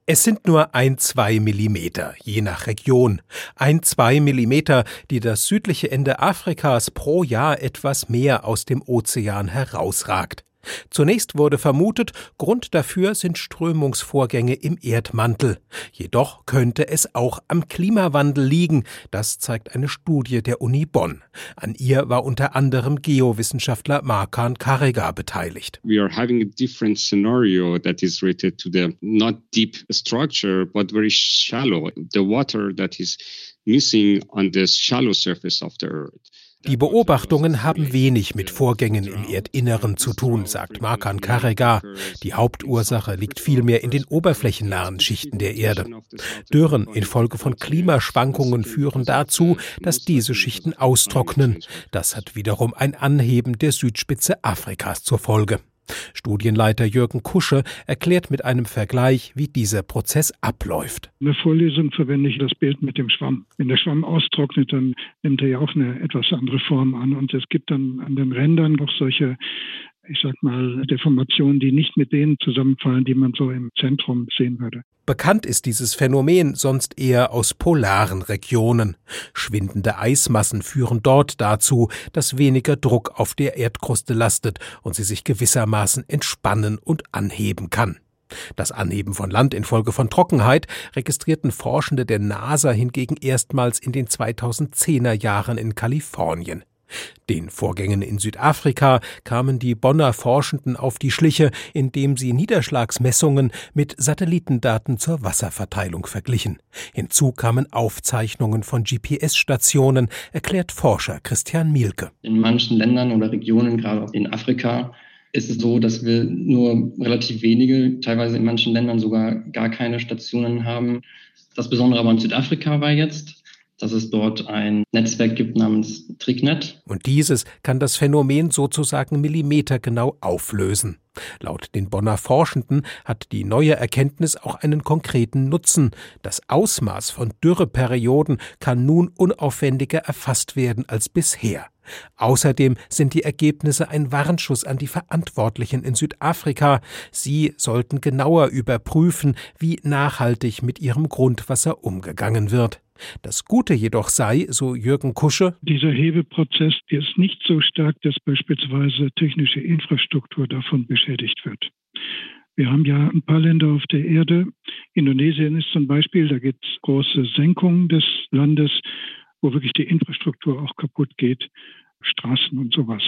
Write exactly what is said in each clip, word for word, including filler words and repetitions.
Es sind nur ein, zwei Millimeter, je nach Region. Ein, zwei Millimeter, die das südliche Ende Afrikas pro Jahr etwas mehr aus dem Ozean herausragt. Zunächst wurde vermutet, Grund dafür sind Strömungsvorgänge im Erdmantel. Jedoch könnte es auch am Klimawandel liegen. Das zeigt eine Studie der Uni Bonn. An ihr war unter anderem Geowissenschaftler Markan Karega beteiligt. We are having a different scenario that is related to the not deep structure, but very shallow. The water that is missing on the shallow surface of the earth. Die Beobachtungen haben wenig mit Vorgängen im Erdinneren zu tun, sagt Markan Karega. Die Hauptursache liegt vielmehr in den oberflächennahen Schichten der Erde. Dürren infolge von Klimaschwankungen führen dazu, dass diese Schichten austrocknen. Das hat wiederum ein Anheben der Südspitze Afrikas zur Folge. Studienleiter Jürgen Kusche erklärt mit einem Vergleich, wie dieser Prozess abläuft. In der Vorlesung verwende ich das Bild mit dem Schwamm. Wenn der Schwamm austrocknet, dann nimmt er ja auch eine etwas andere Form an. Und es gibt dann an den Rändern noch solche, ich sag mal, Deformationen, die nicht mit denen zusammenfallen, die man so im Zentrum sehen würde. Bekannt ist dieses Phänomen sonst eher aus polaren Regionen. Schwindende Eismassen führen dort dazu, dass weniger Druck auf der Erdkruste lastet und sie sich gewissermaßen entspannen und anheben kann. Das Anheben von Land infolge von Trockenheit registrierten Forschende der NASA hingegen erstmals in den zweitausendzehner Jahren in Kalifornien. Den Vorgängen in Südafrika kamen die Bonner Forschenden auf die Schliche, indem sie Niederschlagsmessungen mit Satellitendaten zur Wasserverteilung verglichen. Hinzu kamen Aufzeichnungen von G P S-Stationen, erklärt Forscher Christian Mielke. In manchen Ländern oder Regionen, gerade auch in Afrika, ist es so, dass wir nur relativ wenige, teilweise in manchen Ländern sogar gar keine Stationen haben. Das Besondere aber in Südafrika war jetzt, dass es dort ein Netzwerk gibt namens TrickNet. Und dieses kann das Phänomen sozusagen millimetergenau auflösen. Laut den Bonner Forschenden hat die neue Erkenntnis auch einen konkreten Nutzen. Das Ausmaß von Dürreperioden kann nun unaufwendiger erfasst werden als bisher. Außerdem sind die Ergebnisse ein Warnschuss an die Verantwortlichen in Südafrika. Sie sollten genauer überprüfen, wie nachhaltig mit ihrem Grundwasser umgegangen wird. Das Gute jedoch sei, so Jürgen Kusche, dieser Hebeprozess ist nicht so stark, dass beispielsweise technische Infrastruktur davon beschädigt wird. Wir haben ja ein paar Länder auf der Erde. Indonesien ist zum Beispiel, da gibt es große Senkungen des Landes, wo wirklich die Infrastruktur auch kaputt geht, Straßen und sowas.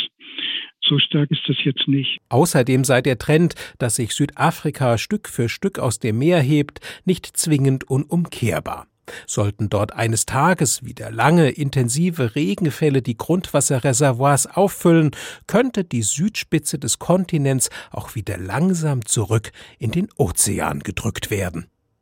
So stark ist das jetzt nicht. Außerdem sei der Trend, dass sich Südafrika Stück für Stück aus dem Meer hebt, nicht zwingend unumkehrbar. Sollten dort eines Tages wieder lange, intensive Regenfälle die Grundwasserreservoirs auffüllen, könnte die Südspitze des Kontinents auch wieder langsam zurück in den Ozean gedrückt werden.